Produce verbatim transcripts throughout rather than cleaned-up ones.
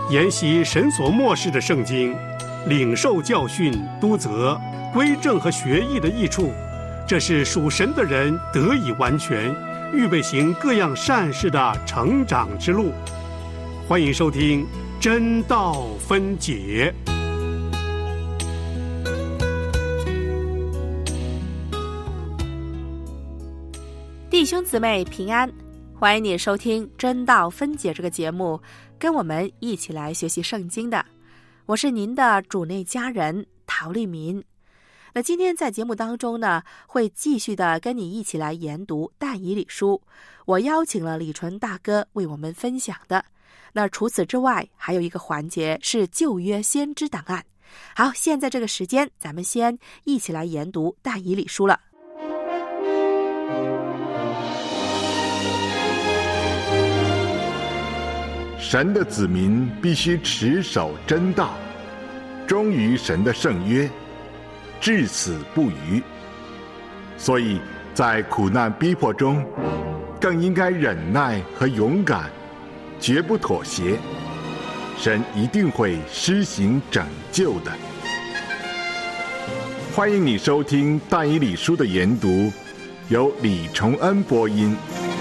研习神所默示的圣经，领受教训、督责、归正和学艺的益处，这是属神的人得以完全，预备行各样善事的成长之路。欢迎收听真道分解。 弟兄姊妹平安，欢迎你收听真道分解这个节目，跟我们一起来学习圣经的。我是您的主内家人陶丽民。那今天在节目当中呢，会继续的跟你一起来研读但以理书。我邀请了李纯大哥为我们分享的。那除此之外，还有一个环节是旧约先知档案。好，现在这个时间，咱们先一起来研读但以理书了。 神的子民必须持守真道，忠于神的圣约，至死不渝。所以在苦难逼迫中，更应该忍耐和勇敢，绝不妥协。神一定会施行拯救的。欢迎你收听但以理书的研读，由李崇恩播音。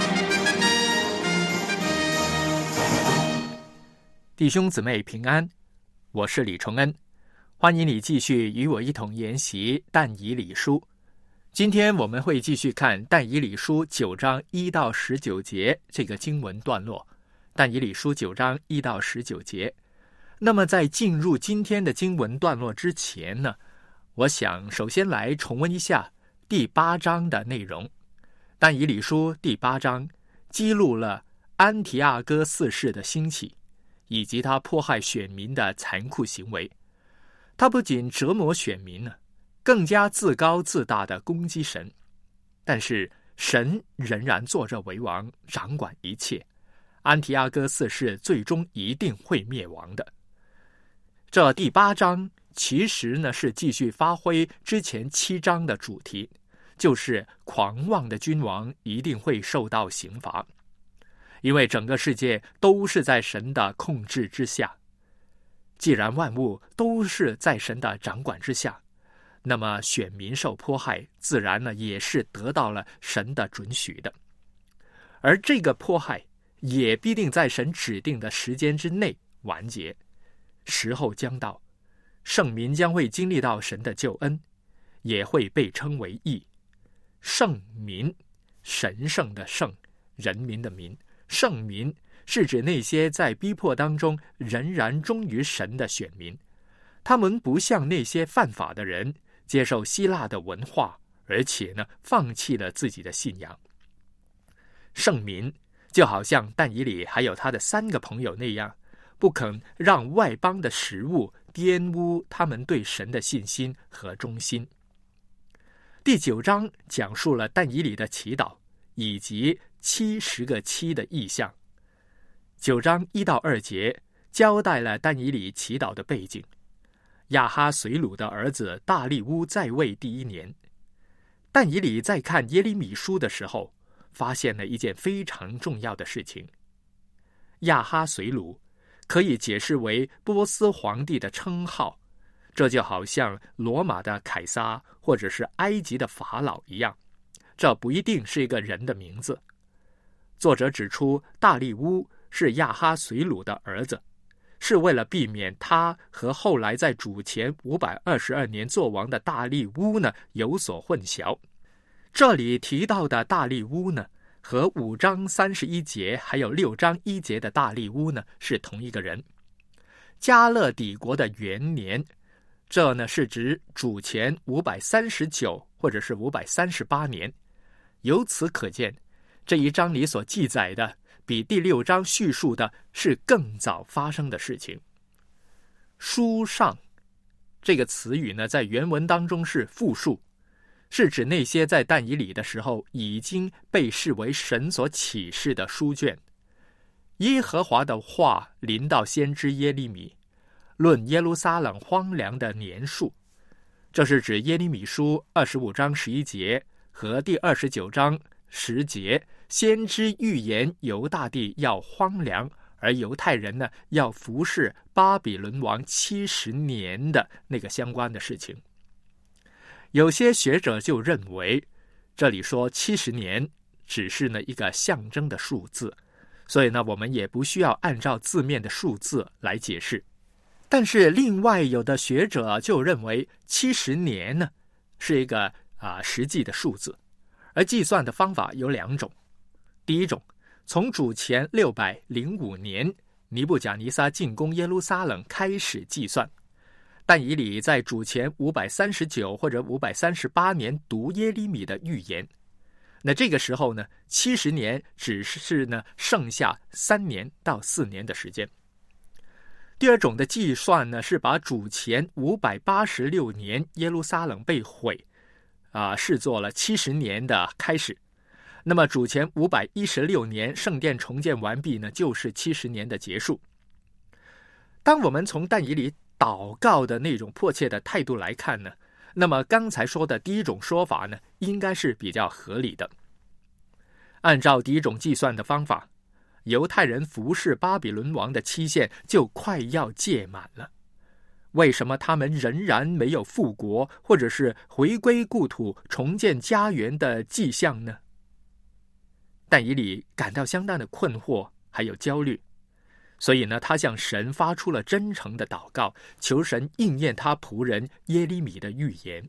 弟兄姊妹平安，我是李崇恩，欢迎你继续与我一同研习但以理书。今天我们会继续看但以理书九章一到十九节这个经文段落。但以理书九章一到十九节。那么在进入今天的经文段落之前呢，我想首先来重温一下第八章的内容。但以理书第八章记录了安提阿哥四世的兴起，以及他迫害选民的残酷行为。他不仅折磨选民呢，更加自高自大地攻击神。但是神仍然坐着为王，掌管一切。安提阿哥四世最终一定会灭亡的。这第八章其实呢是继续发挥之前七章的主题，就是狂妄的君王一定会受到刑罚。因为整个世界都是在神的控制之下，既然万物都是在神的掌管之下，那么选民受迫害，自然呢也是得到了神的准许的。而这个迫害也必定在神指定的时间之内完结。时候将到，圣民将会经历到神的救恩，也会被称为义。圣民，神圣的圣，人民的民。圣民是指那些在逼迫当中仍然忠于神的选民，他们不像那些犯法的人接受希腊的文化，而且呢放弃了自己的信仰。圣民就好像但以理还有他的三个朋友那样，不肯让外邦的食物玷污他们对神的信心和忠心。第九章讲述了但以理的祈祷以及七十个七的意象。九章一到二节交代了但以理祈祷的背景。亚哈随鲁的儿子大利乌在位第一年，但以理在看耶利米书的时候，发现了一件非常重要的事情。亚哈随鲁可以解释为波斯皇帝的称号，这就好像罗马的凯撒或者是埃及的法老一样，这不一定是一个人的名字。作者指出，大利乌是亚哈随鲁的儿子，是为了避免他和后来在主前五百二十二年作王的大利乌呢有所混淆。这里提到的大利乌呢，和五章三十一节还有六章一节的大利乌呢是同一个人。加勒底国的元年，这呢是指主前五百三十九或者是五百三十八年。由此可见，这一章里所记载的比第六章叙述的是更早发生的事情。书上这个词语呢，在原文当中是复数，是指那些在但以理的时候已经被视为神所启示的书卷。耶和华的话临到先知耶利米，论耶路撒冷荒凉的年数，这是指耶利米书二十五章十一节和第二十九章十节，先知预言犹大地要荒凉， 而犹太人呢要服侍巴比伦王七十年的那个相关的事情。有些学者就认为，这里说七十年只是呢一个象征的数字，所以呢我们也不需要按照字面的数字来解释。但是另外有的学者就认为七十年呢是一个啊、呃、实际的数字，而计算的方法有两种。第一种，从主前六百零五年尼布甲尼撒进攻耶路撒冷开始计算，但以理在主前五百三十九或者五百三十八年读耶利米的预言，那这个时候呢，七十年只是呢剩下三年到四年的时间。第二种的计算呢，是把主前五百八十六年耶路撒冷被毁啊、呃，视作了七十年的开始。那么主前五百一十六年圣殿重建完毕呢，就是七十年的结束。当我们从但以理祷告的那种迫切的态度来看呢，那么刚才说的第一种说法呢，应该是比较合理的。按照第一种计算的方法，犹太人服侍巴比伦王的期限就快要届满了。为什么他们仍然没有复国，或者是回归故土、重建家园的迹象呢？但以理感到相当的困惑，还有焦虑，所以呢，他向神发出了真诚的祷告，求神应验他仆人耶利米的预言。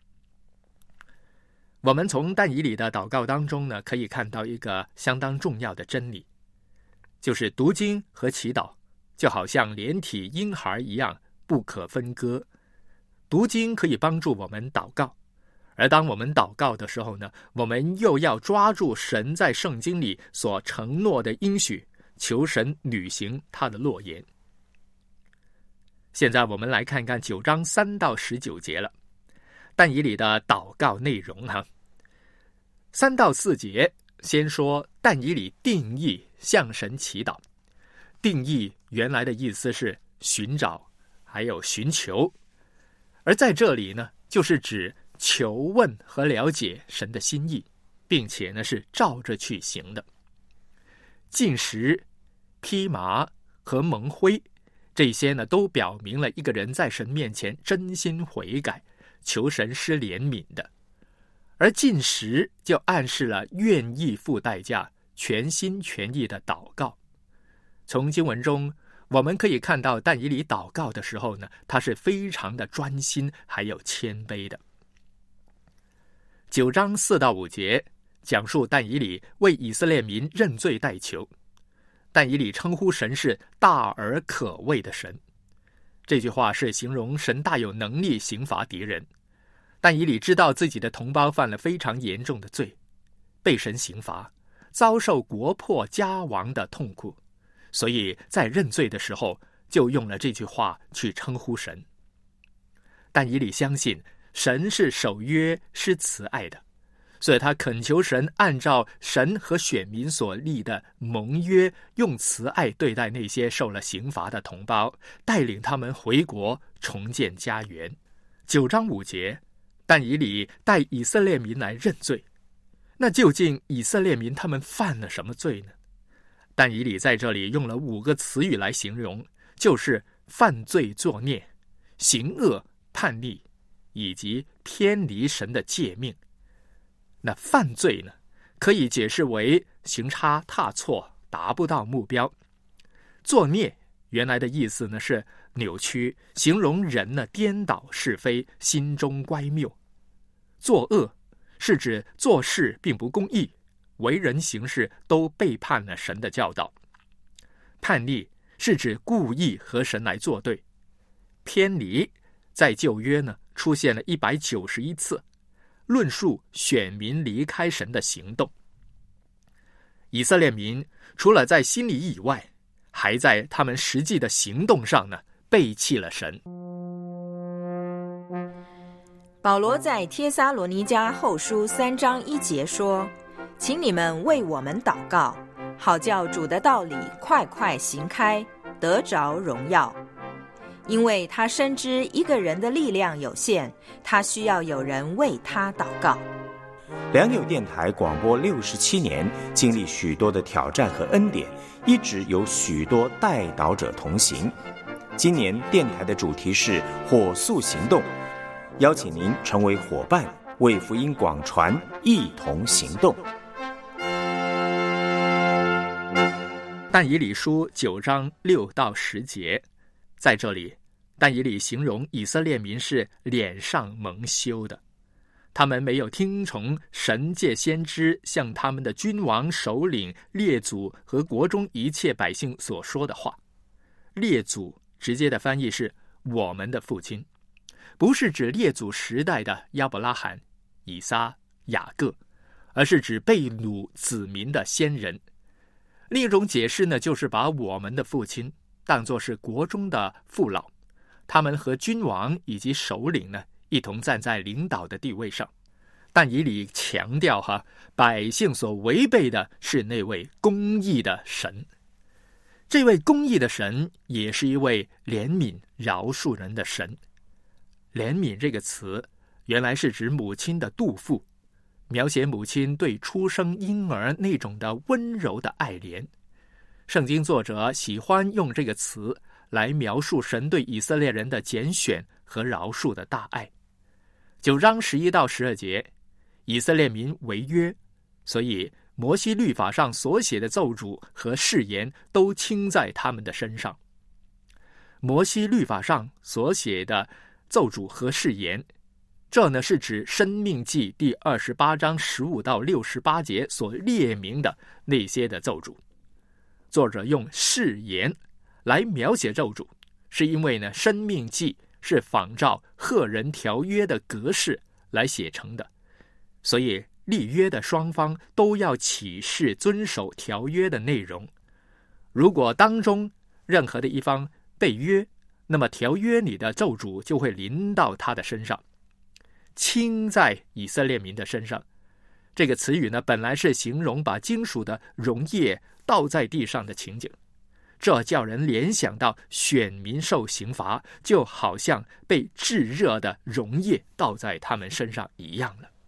我们从但以理的祷告当中呢，可以看到一个相当重要的真理，就是读经和祈祷就好像连体婴孩一样不可分割。读经可以帮助我们祷告，而当我们祷告的时候呢，我们又要抓住神在圣经里所承诺的应许，求神履行他的诺言。现在我们来看看九章三到十九节了，但以理的祷告内容哈。三到四节先说但以理定义向神祈祷。定义原来的意思是寻找，还有寻求，而在这里呢，就是指求问和了解神的心意，并且呢是照着去行的。禁食、披麻和蒙灰，这些呢都表明了一个人在神面前真心悔改，求神施怜悯的。而禁食就暗示了愿意付代价、全心全意的祷告。从经文中我们可以看到，但以理祷告的时候呢，他是非常的专心还有谦卑的。九章四到五节讲述但以理为以色列民认罪代求。但以理称呼神是大而可畏的神，这句话是形容神大有能力刑罚敌人。但以理知道自己的同胞犯了非常严重的罪，被神刑罚，遭受国破家亡的痛苦，所以在认罪的时候就用了这句话去称呼神。但以理相信神是守约是慈爱的，所以他恳求神按照神和选民所立的盟约，用慈爱对待那些受了刑罚的同胞，带领他们回国重建家园。九章五节，但以理带以色列民来认罪。那究竟以色列民他们犯了什么罪呢？但以理在这里用了五个词语来形容，就是犯罪作孽、行恶叛逆，以及偏离神的诫命。那犯罪呢，可以解释为行差踏错，达不到目标。作孽原来的意思呢是扭曲，形容人呢颠倒是非，心中乖谬。作恶是指做事并不公义，为人行事都背叛了神的教导。叛逆是指故意和神来作对。偏离在旧约呢出现了一百九十一次，论述选民离开神的行动。以色列民除了在心里以外，还在他们实际的行动上呢背弃了神。 保罗在帖撒罗尼迦后书三章一节说，请你们为我们祷告，好叫主的道理快快行开，得着荣耀。因为他深知一个人的力量有限，他需要有人为他祷告。 良友电台广播六十七年，经历许多的挑战和恩典，一直有许多代祷者同行。今年电台的主题是火速行动，邀请您成为伙伴，为福音广传，一同行动。 但以理书九章六到十节，在这里，但以理形容以色列民是脸上蒙羞的，他们没有听从神借先知向他们的君王、首领、列祖和国中一切百姓所说的话。列祖直接的翻译是我们的父亲，不是指列祖时代的亚伯拉罕、以撒、雅各，而是指被掳子民的先人。另一种解释呢，就是把我们的父亲当作是国中的父老，他们和君王以及首领呢一同站在领导的地位上。但以理强调哈，百姓所违背的是那位公义的神。这位公义的神也是一位怜悯饶恕人的神。怜悯这个词原来是指母亲的肚腹，描写母亲对出生婴儿那种的温柔的爱怜。圣经作者喜欢用这个词来描述神对以色列人的拣选和饶恕的大爱。九章十一到十二节，以色列民违约，所以摩西律法上所写的咒诅和誓言都倾在他们的身上。摩西律法上所写的咒诅和誓言，这呢是指申命记第二十八章十五到六十八节所列明的那些的咒诅。作者用誓言来描写咒诅，是因为呢申命记是仿照赫人条约的格式来写成的，所以立约的双方都要起誓遵守条约的内容。如果当中任何的一方被约，那么条约里的咒诅就会临到他的身上，倾在以色列民的身上。这个词语呢，本来是形容把金属的溶液倒在地上的情景，这叫人联想到选民受刑罚，就好像被炙热的溶液倒在他们身上一样了。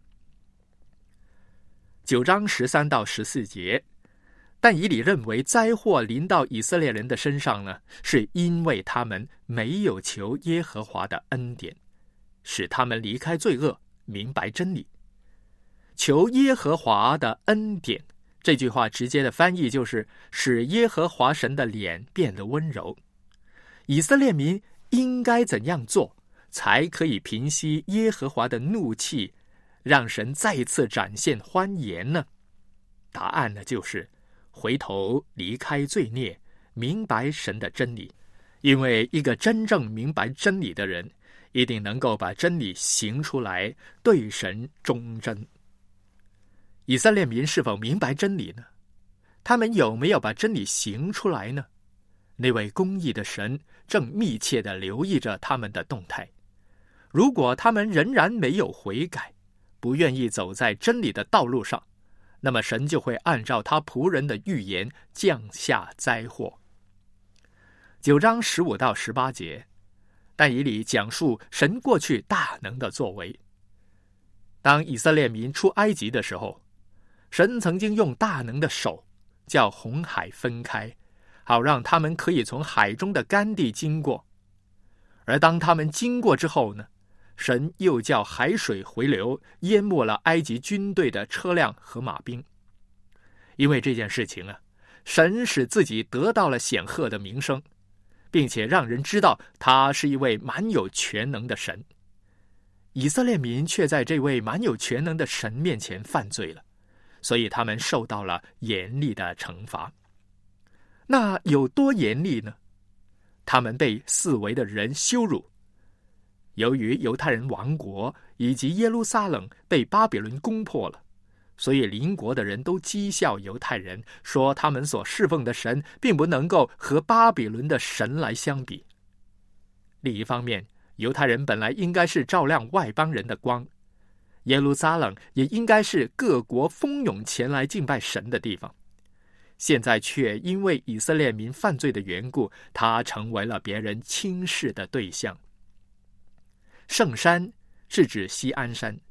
九章十三到十四节，但以理认为灾祸临到以色列人的身上呢，是因为他们没有求耶和华的恩典，使他们离开罪恶，明白真理。求耶和华的恩典，这句话直接的翻译就是使耶和华神的脸变得温柔。以色列民应该怎样做，才可以平息耶和华的怒气，让神再次展现欢颜呢？答案呢，就是回头离开罪孽，明白神的真理。因为一个真正明白真理的人，一定能够把真理行出来，对神忠贞。以色列民是否明白真理呢？他们有没有把真理行出来呢？那位公义的神正密切地留意着他们的动态。如果他们仍然没有悔改，不愿意走在真理的道路上，那么神就会按照他仆人的预言降下灾祸。九章十五到十八节，但以理讲述神过去大能的作为。当以色列民出埃及的时候，神曾经用大能的手叫红海分开，好让他们可以从海中的干地经过。而当他们经过之后呢，神又叫海水回流，淹没了埃及军队的车辆和马兵。因为这件事情啊，神使自己得到了显赫的名声，并且让人知道他是一位满有全能的神。以色列民却在这位满有全能的神面前犯罪了，所以他们受到了严厉的惩罚。那有多严厉呢？他们被四围的人羞辱。由于犹太人亡国以及耶路撒冷被巴比伦攻破了，所以邻国的人都讥笑犹太人，说他们所侍奉的神并不能够和巴比伦的神来相比。另一方面，犹太人本来应该是照亮外邦人的光，耶路撒冷也应该是各国蜂拥前来敬拜神的地方，现在却因为以色列民犯罪的缘故，它成为了别人轻视的对象。圣山是指锡安山，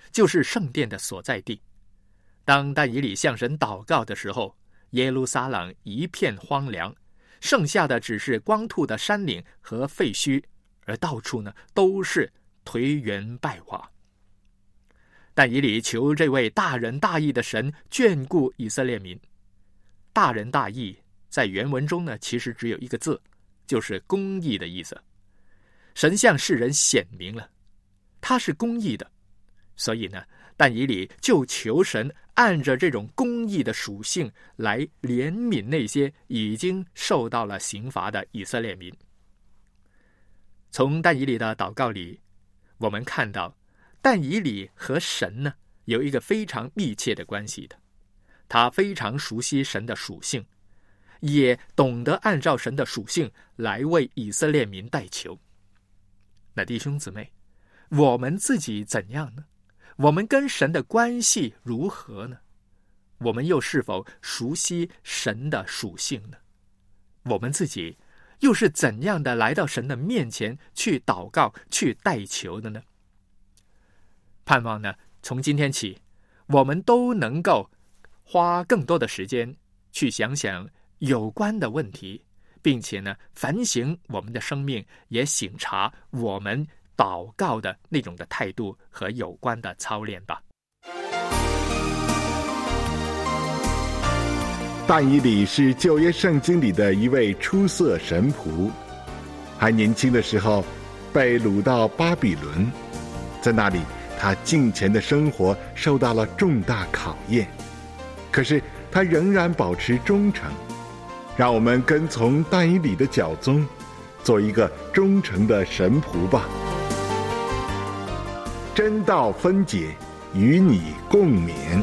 就是圣殿的所在地。当但以理向神祷告的时候，耶路撒冷一片荒凉，剩下的只是光秃的山岭和废墟，而到处呢都是颓垣败瓦。但以理求这位大仁大义的神眷顾以色列民。大仁大义在原文中呢，其实只有一个字，就是公义的意思。神向世人显明了他是公义的，所以呢，但以理就求神按着这种公义的属性来怜悯那些已经受到了刑罚的以色列民。从但以理的祷告里，我们看到但以理和神呢有一个非常密切的关系的。他非常熟悉神的属性，也懂得按照神的属性来为以色列民代求。那弟兄姊妹，我们自己怎样呢？我们跟神的关系如何呢？我们又是否熟悉神的属性呢？我们自己又是怎样的来到神的面前去祷告、去代求的呢？盼望呢，从今天起，我们都能够花更多的时间去想想有关的问题，并且呢，反省我们的生命，也省察我们祷告的那种的态度和有关的操练吧。 但以理是旧约圣经里的一位出色神仆，还年轻的时候被掳到巴比伦，在那里他敬虔的生活受到了重大考验，可是他仍然保持忠诚。让我们跟从但以理的脚踪，做一个忠诚的神仆吧。真道分解，与你共勉。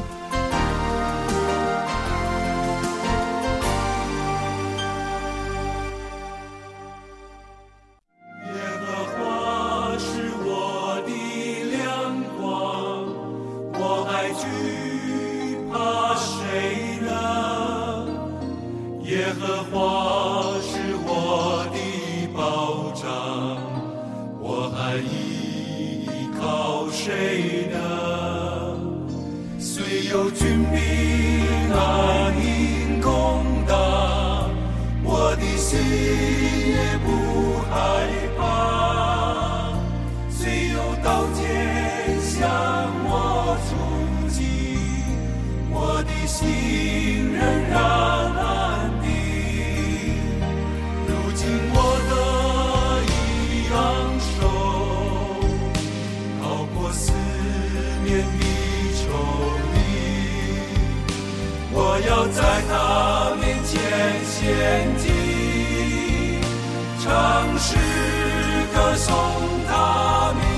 在他面前献祭，唱诗歌颂他名。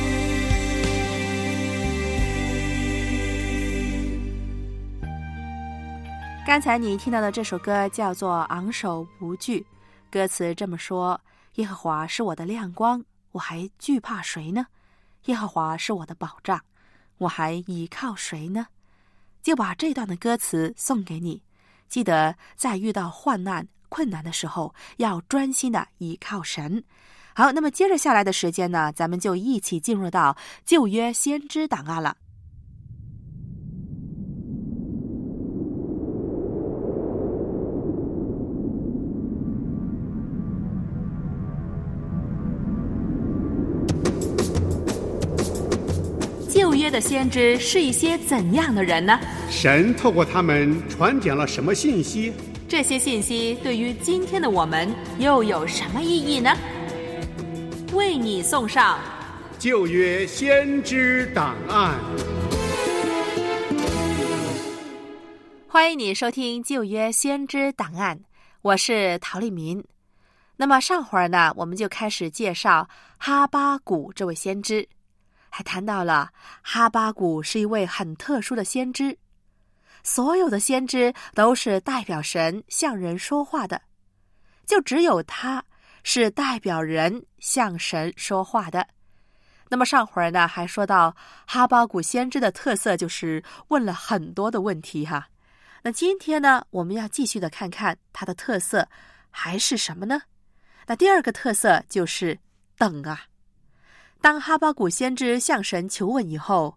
刚才你听到的这首歌叫做《昂首无惧》，歌词这么说：耶和华是我的亮光，我还惧怕谁呢？耶和华是我的保障，我还倚靠谁呢？就把这段的歌词送给你，记得在遇到患难困难的时候要专心的倚靠神。好，那么接着下来的时间呢，咱们就一起进入到旧约先知档案了。旧约的先知是一些怎样的人呢？ 神透过他们传讲了什么信息？ 这些信息对于今天的我们又有什么意义呢？为你送上旧约先知档案。 欢迎你收听旧约先知档案，我是陶丽民。那么上会儿呢，我们就开始介绍哈巴谷这位先知，还谈到了哈巴谷是一位很特殊的先知。所有的先知都是代表神向人说话的，就只有他是代表人向神说话的。那么上会儿呢，还说到哈巴谷先知的特色就是问了很多的问题哈。那今天呢，我们要继续的看看他的特色还是什么呢？那第二个特色就是等啊。当哈巴谷先知向神求问以后，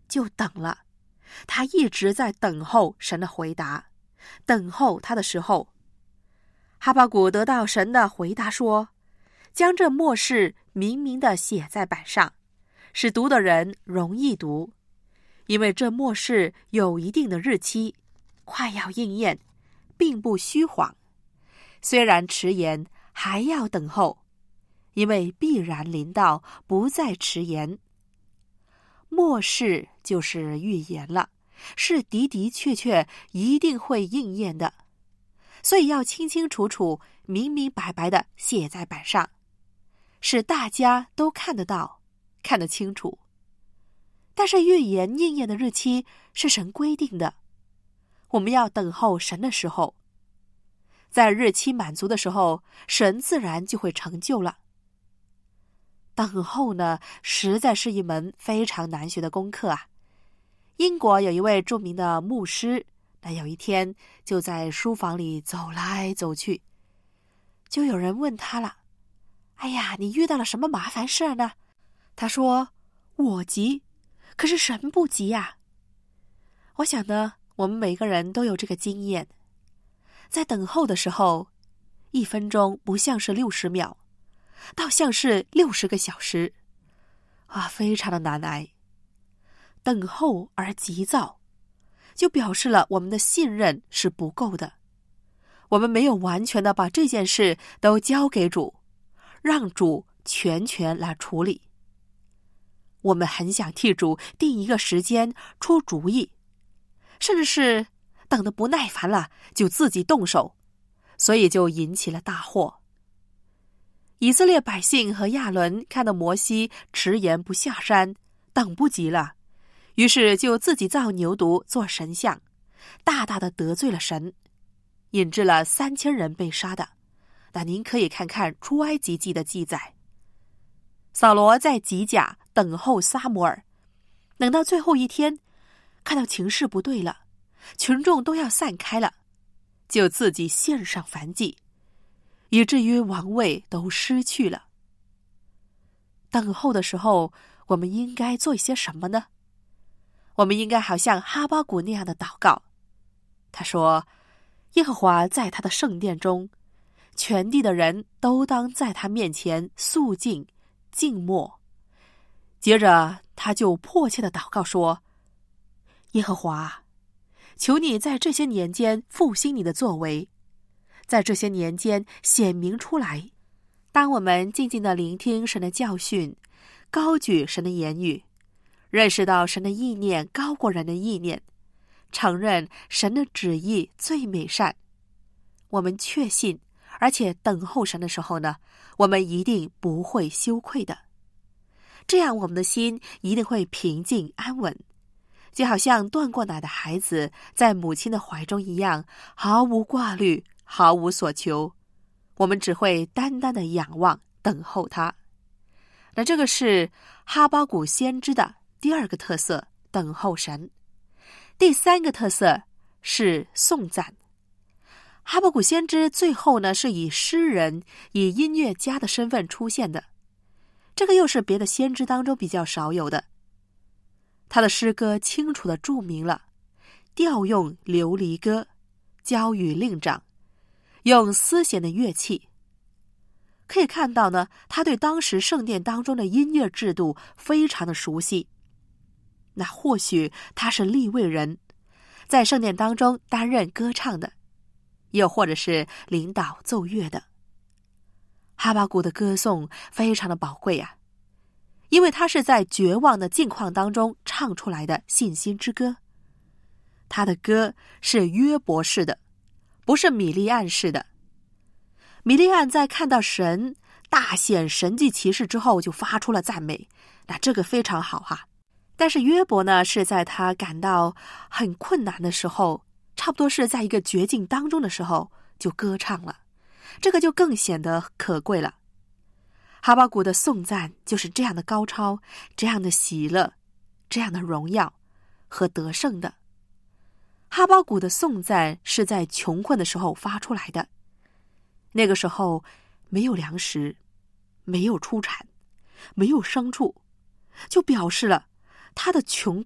就等了，他一直在等候神的回答，等候他的时候。哈巴谷得到神的回答说，将这默示明明地写在板上，使读的人容易读，因为这默示有一定的日期，快要应验，并不虚谎。虽然迟延，还要等候，因为必然临到，不再迟延。默示就是预言了，是的的确确一定会应验的，所以要清清楚楚、明明白白地写在板上，使大家都看得到、看得清楚。但是预言应验的日期是神规定的，我们要等候神的时候，在日期满足的时候，神自然就会成就了。等候呢，实在是一门非常难学的功课啊。英国有一位著名的牧师，那有一天就在书房里走来走去，就有人问他了，哎呀，你遇到了什么麻烦事呢？他说，我急，可是神不急呀。我想呢，我们每个人都有这个经验，在等候的时候，一分钟不像是六十秒，倒像是六十个小时啊，非常的难挨。等候而急躁，就表示了我们的信任是不够的，我们没有完全的把这件事都交给主，让主全权来处理。我们很想替主定一个时间，出主意，甚至是等得不耐烦了，就自己动手，所以就引起了大祸。以色列百姓和亚伦看到摩西迟延不下山，等不及了，于是就自己造牛犊做神像，大大的得罪了神，引致了三千人被杀的。那您可以看看出埃及记的记载。扫罗在吉甲等候撒母耳，等到最后一天，看到情势不对了，群众都要散开了，就自己献上燔祭，以至于王位都失去了。等候的时候，我们应该做一些什么呢？我们应该好像哈巴谷那样的祷告。他说，耶和华在他的圣殿中，全地的人都当在他面前肃静静默。接着他就迫切的祷告说，耶和华，求你在这些年间复兴你的作为，在这些年间显明出来。当我们静静地聆听神的教训，高举神的言语，认识到神的意念高过人的意念，承认神的旨意最美善，我们确信而且等候神的时候呢，我们一定不会羞愧的。这样我们的心一定会平静安稳，就好像断过奶的孩子在母亲的怀中一样，毫无挂虑，毫无所求，我们只会单单的仰望等候他。那这个是哈巴谷先知的第二个特色，等候神。第三个特色是颂赞。哈巴谷先知最后呢，是以诗人、以音乐家的身份出现的，这个又是别的先知当中比较少有的。他的诗歌清楚地注明了调用琉璃歌，交与令长，用丝弦的乐器。可以看到呢，他对当时圣殿当中的音乐制度非常的熟悉。那或许他是利未人，在圣殿当中担任歌唱的，又或者是领导奏乐的。哈巴谷的歌颂非常的宝贵啊，因为他是在绝望的境况当中唱出来的信心之歌。他的歌是约伯式的，不是米利暗式的。米利暗在看到神大显神迹奇事之后就发出了赞美，那这个非常好哈、啊。但是约伯呢，是在他感到很困难的时候，差不多是在一个绝境当中的时候就歌唱了，这个就更显得可贵了。哈巴谷的颂赞就是这样的高超，这样的喜乐，这样的荣耀和得胜的。哈巴谷的颂赞是在穷困的时候发出来的，那个时候没有粮食，没有出产，没有牲畜，就表示了他的穷困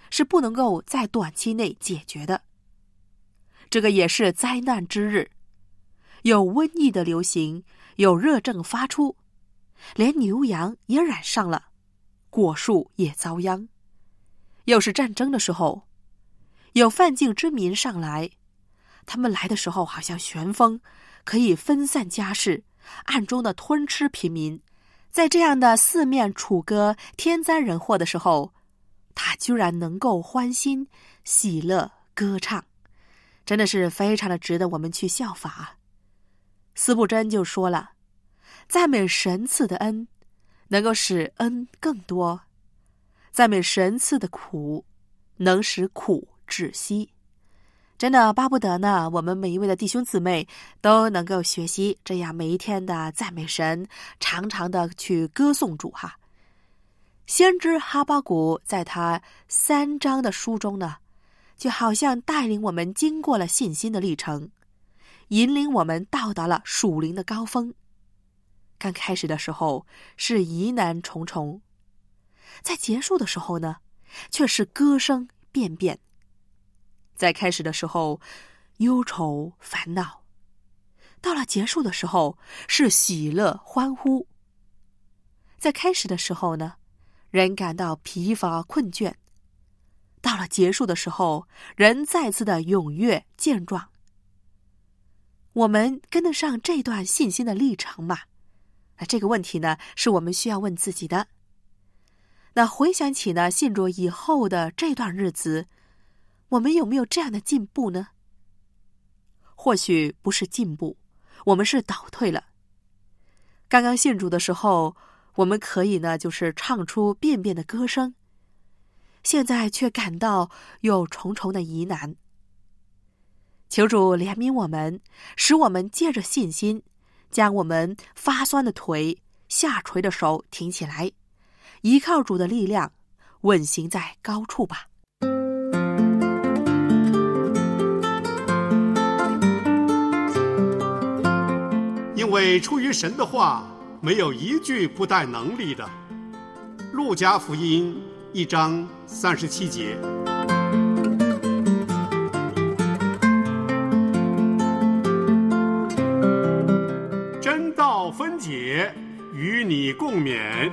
是不能够在短期内解决的。这个也是灾难之日，有瘟疫的流行，有热症发出，连牛羊也染上了，果树也遭殃。又是战争的时候，有犯境之民上来，他们来的时候好像旋风，可以分散家事，暗中的吞吃平民。在这样的四面楚歌、天灾人祸的时候，他居然能够欢欣喜乐歌唱，真的是非常的值得我们去效法。司布真就说了，赞美神赐的恩能够使恩更多，赞美神赐的苦能使苦止息。真的巴不得呢，我们每一位的弟兄姊妹都能够学习这样每一天的赞美神，常常的去歌颂主哈。先知哈巴谷在他三章的书中呢，就好像带领我们经过了信心的历程，引领我们到达了属灵的高峰。刚开始的时候是疑难重重，在结束的时候呢，却是歌声遍遍。在开始的时候忧愁烦恼，到了结束的时候是喜乐欢呼。在开始的时候呢，人感到疲乏困倦，到了结束的时候，人再次的踊跃健壮。我们跟得上这段信心的历程吗？那这个问题呢，是我们需要问自己的。那回想起呢，信主以后的这段日子，我们有没有这样的进步呢？或许不是进步，我们是倒退了。刚刚信主的时候，我们可以呢，就是唱出遍遍的歌声，现在却感到有重重的疑难。求主怜悯我们，使我们借着信心，将我们发酸的腿、下垂的手挺起来，依靠主的力量，稳行在高处吧。 因为出于神的话，没有一句不带能力的。路加福音一章三十七节。真道分解，与你共勉。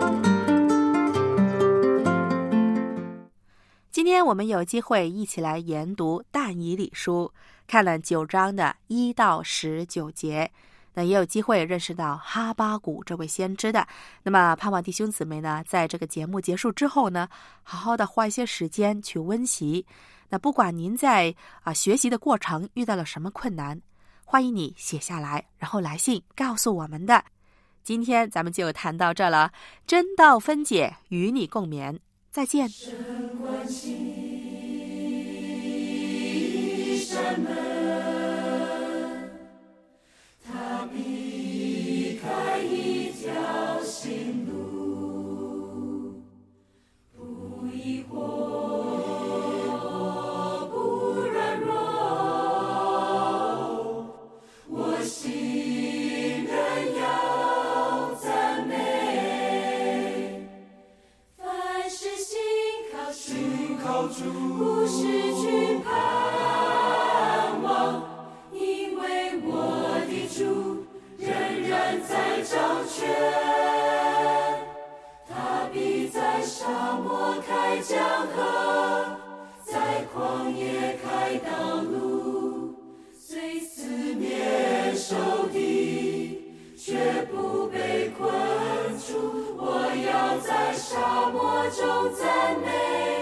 今天我们有机会一起来研读但以理书，看了九章的一到十九节。那也有机会认识到哈巴谷这位先知的。那么盼望弟兄姊妹呢，在这个节目结束之后呢，好好的花一些时间去温习。那不管您在啊学习的过程遇到了什么困难，欢迎你写下来，然后来信告诉我们的。今天咱们就谈到这了，真道分解，与你共勉，再见。 神关系山门，他避开一条新路，不疑惑，不软弱，我心仍要赞美。凡事信靠主，信靠主，不失去盼望，因为我的主仍然在掌权，他必在沙漠开江河，在旷野开道路，虽四面受敌，却不被困住。我要在沙漠中赞美。